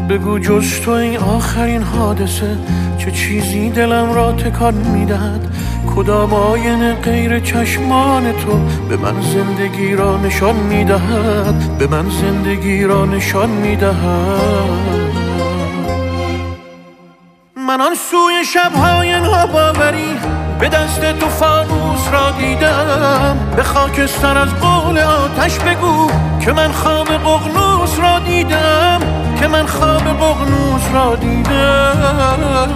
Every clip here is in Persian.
بگو جز تو این آخرین حادثه چه چیزی دلم را تکان میدهد؟ کدام آینه غیر چشمان تو به من زندگی را نشان میدهد؟ به من زندگی را نشان میدهد. من آن سوی شبهای ناباوری به دست تو فانوس را دیدم. به خاکستر از قول آتش بگو که من خواب ققنوس را دیدم، که من خواب ققنوس را دیدم.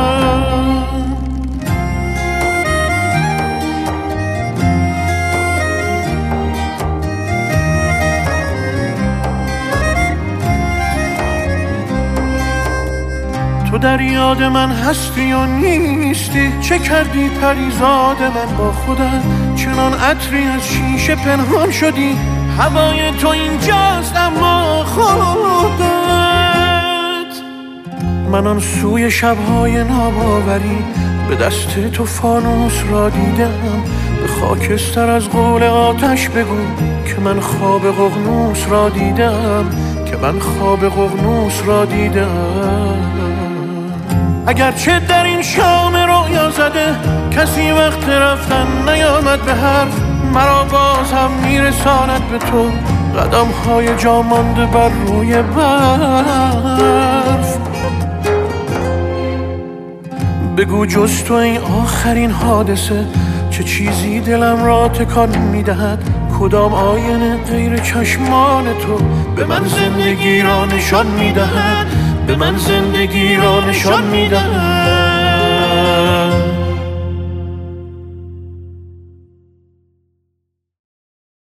تو در یاد من هستی یا نیستی؟ چه کردی پریزاد من با خودت؟ چنان عطری از شیشه پنهان شدی، هوای تو اینجاست اما خودت. من آن سوی شبهای ناباوری به دست تو فانوس را دیدم. به خاکستر از قول آتش بگو که من خواب ققنوس را دیدم، که من خواب ققنوس را دیدم. اگرچه در این شام رویا زده کسی وقت رفتن نیامد به حرف، مرا باز هم میرساند به تو قدم های جا مانده بر روی برف. بگو جز تو این آخرین حادثه چه چیزی دلم را تکان میدهد؟ کدام آینه غیر چشمان تو به من زندگی را نشان میدهد؟ به من زندگی را نشان میدهد.